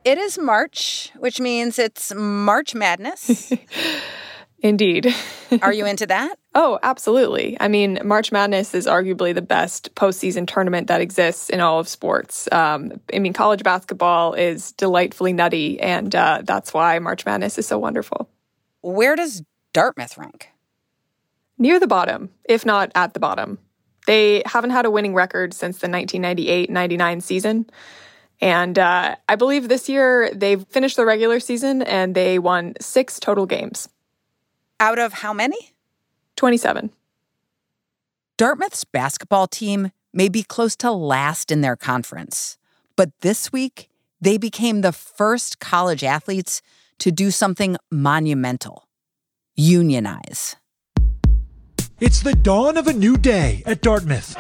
It is March, which means it's March Madness. Indeed. Are you into that? Oh, absolutely. I mean, March Madness is arguably the best postseason tournament that exists in all of sports. College basketball is delightfully nutty, and that's why March Madness is so wonderful. Where does Dartmouth rank? Near the bottom, if not at the bottom. They haven't had a winning record since the 1998-99 season. And I believe this year they've finished the regular season and they won 6 total games. Out of how many? 27. Dartmouth's basketball team may be close to last in their conference, but this week they became the first college athletes to do something monumental: unionize. It's the dawn of a new day at Dartmouth.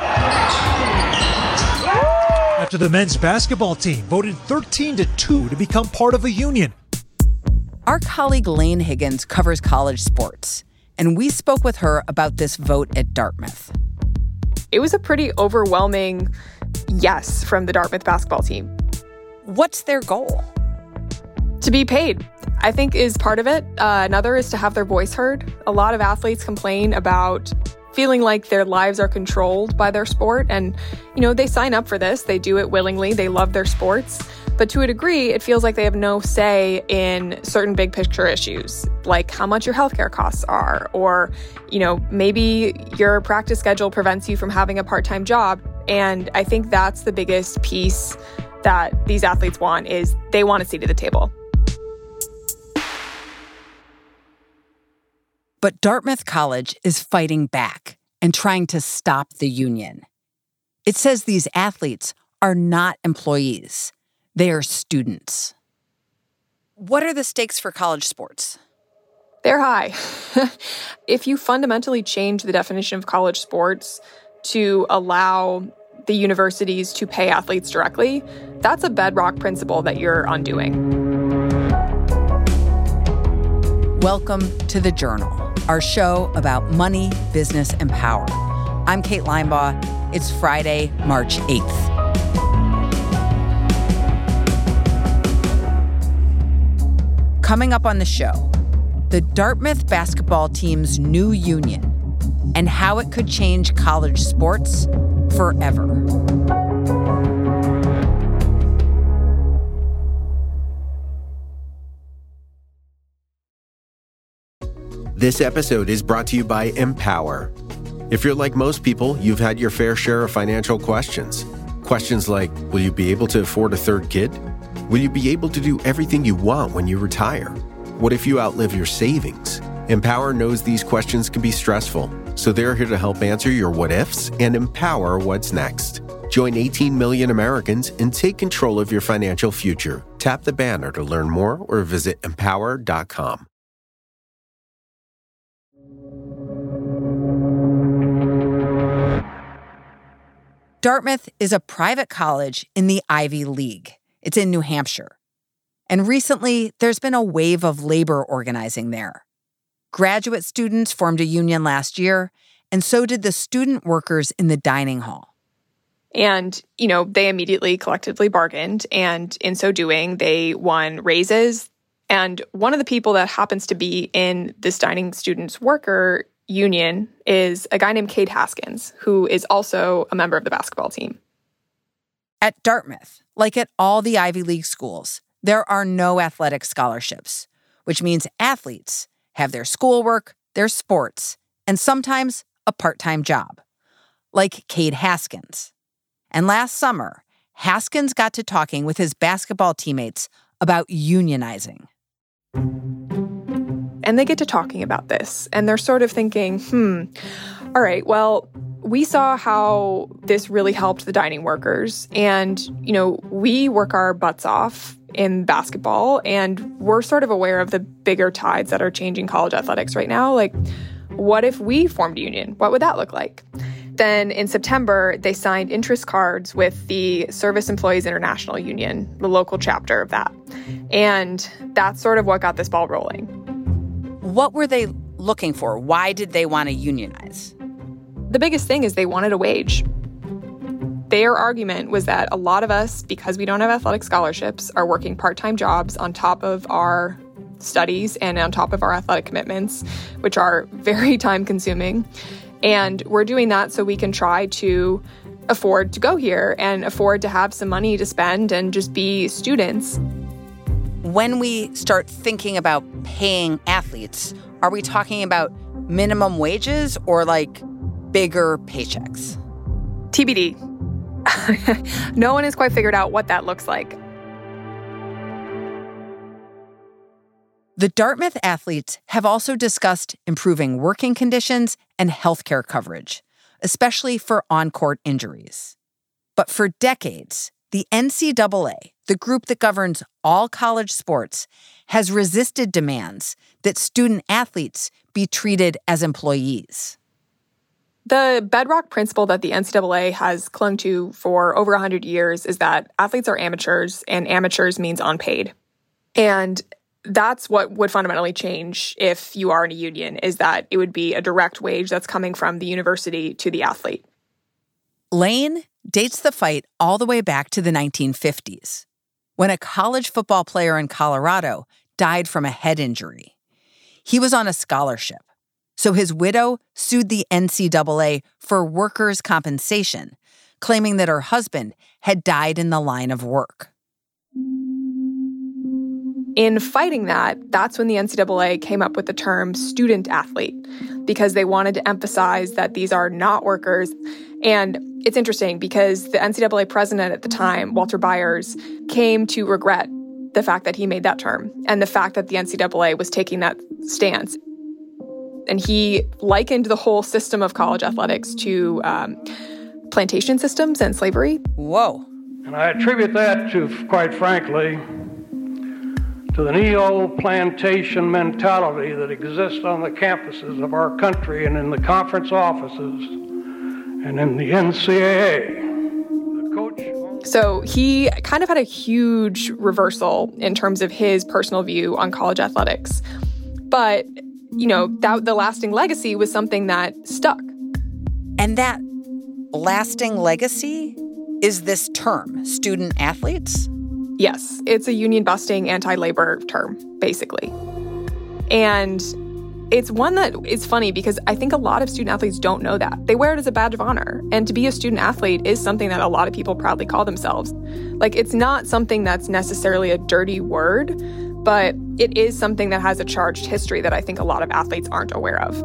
After the men's basketball team voted 13-2 to become part of a union. Our colleague Lane Higgins covers college sports, and we spoke with her about this vote at Dartmouth. It was a pretty overwhelming yes from the Dartmouth basketball team. What's their goal? To be paid, I think, is part of it. Another is to have their voice heard. A lot of athletes complain about feeling like their lives are controlled by their sport. And, they sign up for this. They do it willingly. They love their sports. But to a degree, it feels like they have no say in certain big picture issues, like how much your healthcare costs are, or, maybe your practice schedule prevents you from having a part-time job. And I think that's the biggest piece that these athletes want, is they want a seat at the table. But Dartmouth College is fighting back and trying to stop the union. It says these athletes are not employees. They are students. What are the stakes for college sports? They're high. If you fundamentally change the definition of college sports to allow the universities to pay athletes directly, that's a bedrock principle that you're undoing. Welcome to The Journal, our show about money, business, and power. I'm Kate Linebaugh. It's Friday, March 8th. Coming up on the show, the Dartmouth basketball team's new union and how it could change college sports forever. This episode is brought to you by Empower. If you're like most people, you've had your fair share of financial questions. Questions like, will you be able to afford a third kid? Will you be able to do everything you want when you retire? What if you outlive your savings? Empower knows these questions can be stressful, so they're here to help answer your what-ifs and empower what's next. Join 18 million Americans and take control of your financial future. Tap the banner to learn more or visit empower.com. Dartmouth is a private college in the Ivy League. It's in New Hampshire. And recently, there's been a wave of labor organizing there. Graduate students formed a union last year, and so did the student workers in the dining hall. And, they immediately collectively bargained, and in so doing, they won raises. And one of the people that happens to be in this dining students worker union is a guy named Cade Haskins, who is also a member of the basketball team. At Dartmouth, like at all the Ivy League schools, there are no athletic scholarships, which means athletes have their schoolwork, their sports, and sometimes a part-time job, like Cade Haskins. And last summer, Haskins got to talking with his basketball teammates about unionizing. And they get to talking about this, and they're sort of thinking, all right, well, we saw how this really helped the dining workers, and, we work our butts off in basketball, and we're sort of aware of the bigger tides that are changing college athletics right now. Like, what if we formed a union? What would that look like? Then in September, they signed interest cards with the Service Employees International Union, the local chapter of that. And that's sort of what got this ball rolling. What were they looking for? Why did they want to unionize? The biggest thing is they wanted a wage. their argument was that a lot of us, because we don't have athletic scholarships, are working part-time jobs on top of our studies and on top of our athletic commitments, which are very time-consuming. And we're doing that so we can try to afford to go here and afford to have some money to spend and just be students. When we start thinking about paying athletes, are we talking about minimum wages or like bigger paychecks? TBD. No one has quite figured out what that looks like. The Dartmouth athletes have also discussed improving working conditions and healthcare coverage, especially for on-court injuries. But for decades, the NCAA, the group that governs all college sports, has resisted demands that student athletes be treated as employees. The bedrock principle that the NCAA has clung to for over 100 years is that athletes are amateurs, and amateurs means unpaid. And that's what would fundamentally change if you are in a union, is that it would be a direct wage that's coming from the university to the athlete. Lane dates the fight all the way back to the 1950s, when a college football player in Colorado died from a head injury. He was on a scholarship, so his widow sued the NCAA for workers' compensation, claiming that her husband had died in the line of work. In fighting that, that's when the NCAA came up with the term student athlete, because they wanted to emphasize that these are not workers. And it's interesting because the NCAA president at the time, Walter Byers, came to regret the fact that he made that term and the fact that the NCAA was taking that stance. And he likened the whole system of college athletics to plantation systems and slavery. Whoa. And I attribute that to, quite frankly, to the neo-plantation mentality that exists on the campuses of our country and in the conference offices and in the NCAA. The coach... So he kind of had a huge reversal in terms of his personal view on college athletics. But, you know, the lasting legacy was something that stuck. And that lasting legacy is this term, student athletes? Yes, it's a union-busting, anti-labor term, basically. And it's one that is funny because I think a lot of student athletes don't know that. They wear it as a badge of honor. And to be a student athlete is something that a lot of people proudly call themselves. Like, it's not something that's necessarily a dirty word, but it is something that has a charged history that I think a lot of athletes aren't aware of.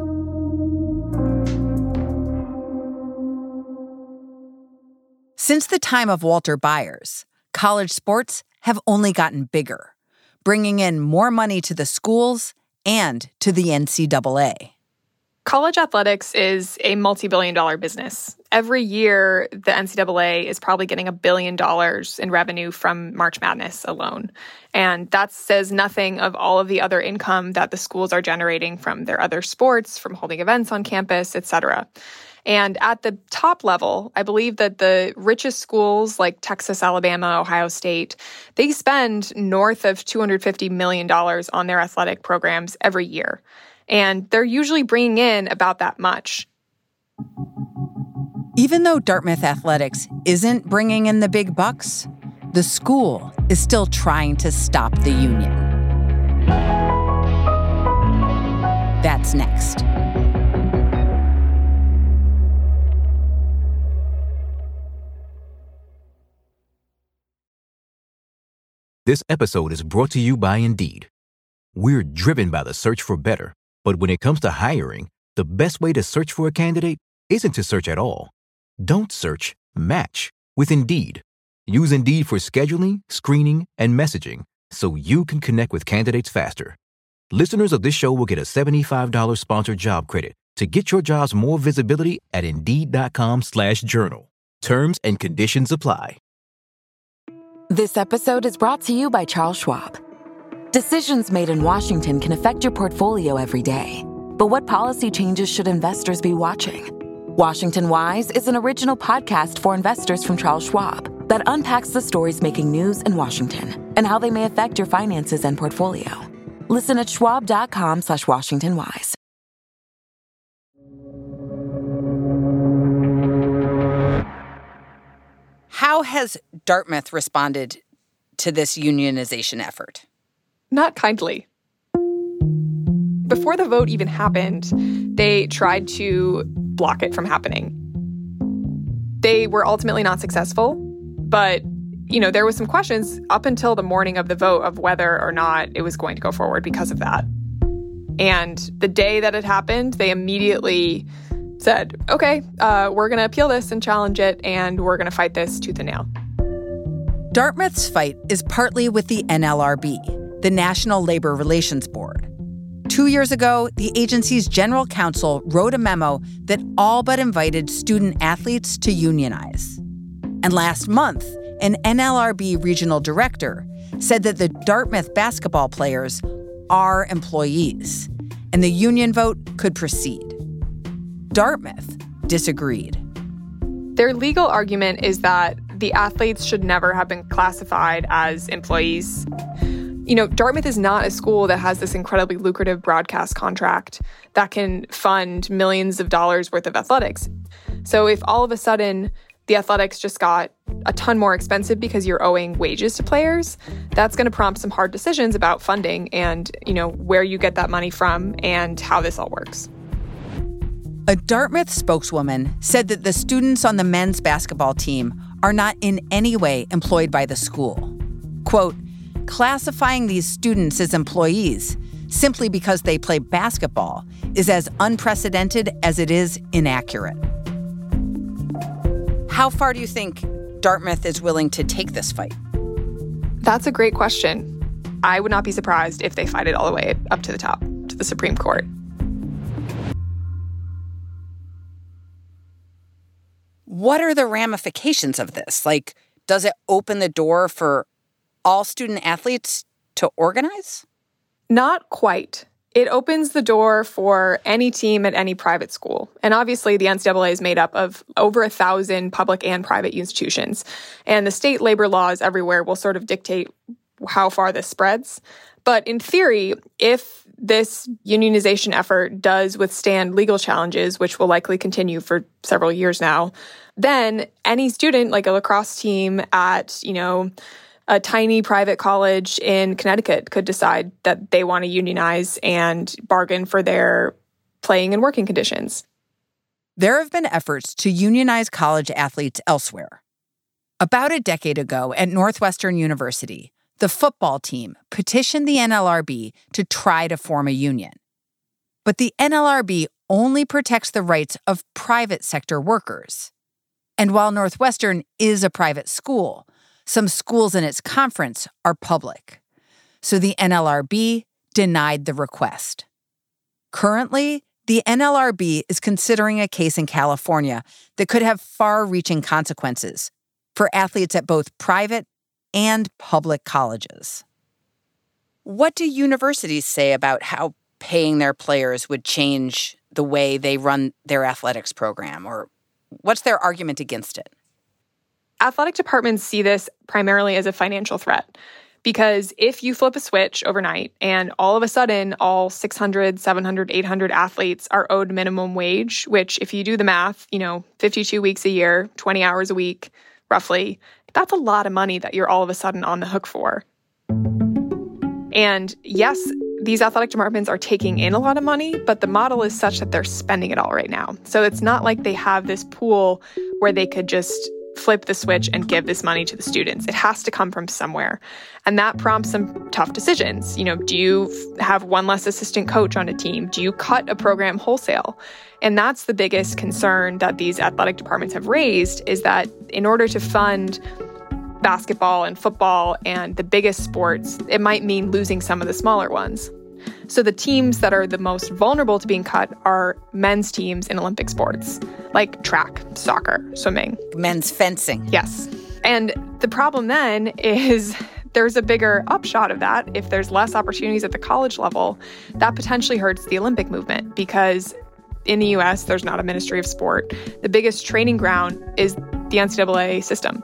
Since the time of Walter Byers, college sports have only gotten bigger, bringing in more money to the schools and to the NCAA. College athletics is a multi-billion-dollar business. Every year, the NCAA is probably getting $1 billion in revenue from March Madness alone. And that says nothing of all of the other income that the schools are generating from their other sports, from holding events on campus, etc. And at the top level, I believe that the richest schools like Texas, Alabama, Ohio State, they spend north of $250 million on their athletic programs every year. And they're usually bringing in about that much. Even though Dartmouth Athletics isn't bringing in the big bucks, the school is still trying to stop the union. That's next. This episode is brought to you by Indeed. We're driven by the search for better, but when it comes to hiring, the best way to search for a candidate isn't to search at all. Don't search, match with Indeed. Use Indeed for scheduling, screening, and messaging so you can connect with candidates faster. Listeners of this show will get a $75 sponsored job credit to get your jobs more visibility at Indeed.com/journal. Terms and conditions apply. This episode is brought to you by Charles Schwab. Decisions made in Washington can affect your portfolio every day. But what policy changes should investors be watching? Washington Wise is an original podcast for investors from Charles Schwab that unpacks the stories making news in Washington and how they may affect your finances and portfolio. Listen at schwab.com/WashingtonWise. How has Dartmouth responded to this unionization effort? Not kindly. Before the vote even happened, they tried to block it from happening. They were ultimately not successful, but, there was some questions up until the morning of the vote of whether or not it was going to go forward because of that. And the day that it happened, they immediately said, okay, we're going to appeal this and challenge it, and we're going to fight this tooth and nail. Dartmouth's fight is partly with the NLRB, the National Labor Relations Board. 2 years ago, the agency's general counsel wrote a memo that all but invited student athletes to unionize. And last month, an NLRB regional director said that the Dartmouth basketball players are employees, and the union vote could proceed. Dartmouth disagreed. Their legal argument is that the athletes should never have been classified as employees. Dartmouth is not a school that has this incredibly lucrative broadcast contract that can fund millions of dollars worth of athletics. So if all of a sudden the athletics just got a ton more expensive because you're owing wages to players, that's going to prompt some hard decisions about funding and, where you get that money from and how this all works. A Dartmouth spokeswoman said that the students on the men's basketball team are not in any way employed by the school. Quote, classifying these students as employees simply because they play basketball is as unprecedented as it is inaccurate. How far do you think Dartmouth is willing to take this fight? That's a great question. I would not be surprised if they fight it all the way up to the top, to the Supreme Court. What are the ramifications of this? Does it open the door for all student athletes to organize? Not quite. It opens the door for any team at any private school. And obviously, the NCAA is made up of over 1,000 public and private institutions. And the state labor laws everywhere will sort of dictate how far this spreads. But in theory, if this unionization effort does withstand legal challenges, which will likely continue for several years now, then any student, like a lacrosse team at, a tiny private college in Connecticut, could decide that they want to unionize and bargain for their playing and working conditions. There have been efforts to unionize college athletes elsewhere. About a decade ago at Northwestern University, the football team petitioned the NLRB to try to form a union. But the NLRB only protects the rights of private sector workers. And while Northwestern is a private school, some schools in its conference are public. So the NLRB denied the request. Currently, the NLRB is considering a case in California that could have far-reaching consequences for athletes at both private and public colleges. What do universities say about how paying their players would change the way they run their athletics program, or what's their argument against it? Athletic departments see this primarily as a financial threat, because if you flip a switch overnight and all of a sudden all 600, 700, 800 athletes are owed minimum wage, which if you do the math, 52 weeks a year, 20 hours a week, roughly, that's a lot of money that you're all of a sudden on the hook for. And yes, these athletic departments are taking in a lot of money, but the model is such that they're spending it all right now. So it's not like they have this pool where they could just flip the switch and give this money to the students. It has to come from somewhere. And that prompts some tough decisions. Do you have one less assistant coach on a team? Do you cut a program wholesale? And that's the biggest concern that these athletic departments have raised, is that in order to fund basketball and football and the biggest sports, it might mean losing some of the smaller ones. So the teams that are the most vulnerable to being cut are men's teams in Olympic sports, like track, soccer, swimming. Men's fencing. Yes. And the problem then is there's a bigger upshot of that. If there's less opportunities at the college level, that potentially hurts the Olympic movement, because in the U.S., there's not a Ministry of Sport. The biggest training ground is the NCAA system.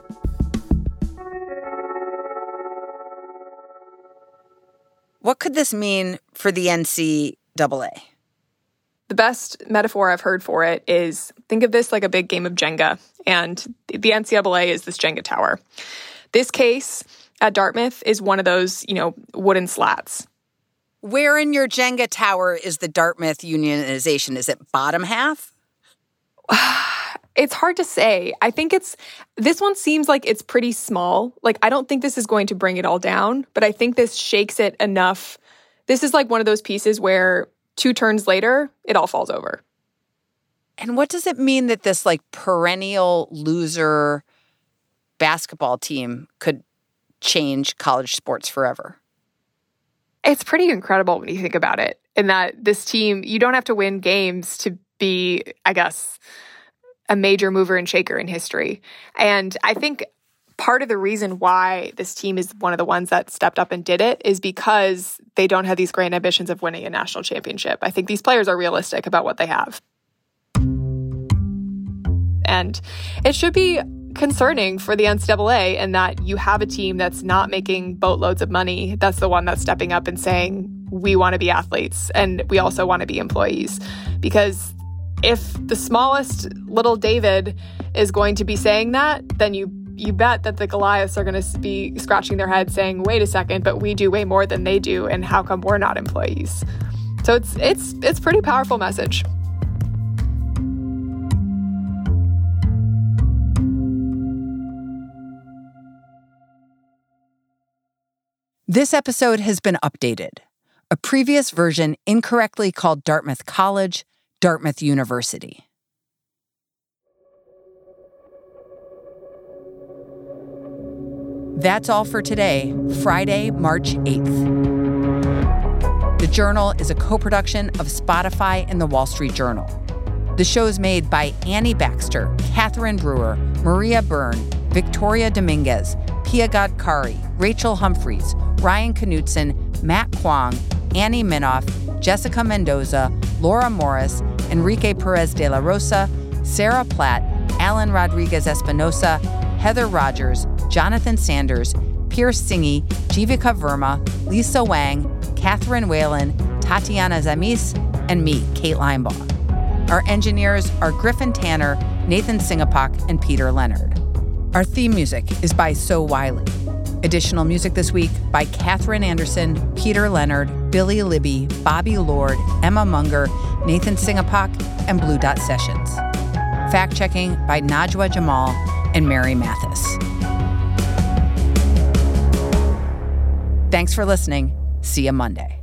What could this mean for the NCAA? The best metaphor I've heard for it is, think of this like a big game of Jenga, and the NCAA is this Jenga tower. This case at Dartmouth is one of those, wooden slats. Where in your Jenga tower is the Dartmouth unionization? Is it bottom half? It's hard to say. I think this one seems like it's pretty small. Like, I don't think this is going to bring it all down, but I think this shakes it enough. This is like one of those pieces where 2 turns later, it all falls over. And what does it mean that this like perennial loser basketball team could change college sports forever? It's pretty incredible when you think about it, in that this team, you don't have to win games to be, I guess, a major mover and shaker in history. And I think part of the reason why this team is one of the ones that stepped up and did it is because they don't have these grand ambitions of winning a national championship. I think these players are realistic about what they have. And it should be concerning for the NCAA in that you have a team that's not making boatloads of money. That's the one that's stepping up and saying, we want to be athletes and we also want to be employees. Because if the smallest little David is going to be saying that, then you bet that the Goliaths are going to be scratching their heads saying, wait a second, but we do way more than they do, and how come we're not employees? So it's pretty powerful message. This episode has been updated. A previous version incorrectly called Dartmouth College, Dartmouth University. That's all for today, Friday, March 8th. The Journal is a co-production of Spotify and The Wall Street Journal. The show is made by Annie Baxter, Catherine Brewer, Maria Byrne, Victoria Dominguez, Pia Godkari, Rachel Humphreys, Ryan Knutson, Matt Kwong, Annie Minoff, Jessica Mendoza, Laura Morris, Enrique Perez de la Rosa, Sarah Platt, Alan Rodriguez Espinosa, Heather Rogers, Jonathan Sanders, Pierce Singy, Jivika Verma, Lisa Wang, Catherine Whalen, Tatiana Zamis, and me, Kate Linebaugh. Our engineers are Griffin Tanner, Nathan Singapak, and Peter Leonard. Our theme music is by So Wiley. Additional music this week by Catherine Anderson, Peter Leonard, Billy Libby, Bobby Lord, Emma Munger, Nathan Singapak, and Blue Dot Sessions. Fact-checking by Najwa Jamal and Mary Mathis. Thanks for listening. See you Monday.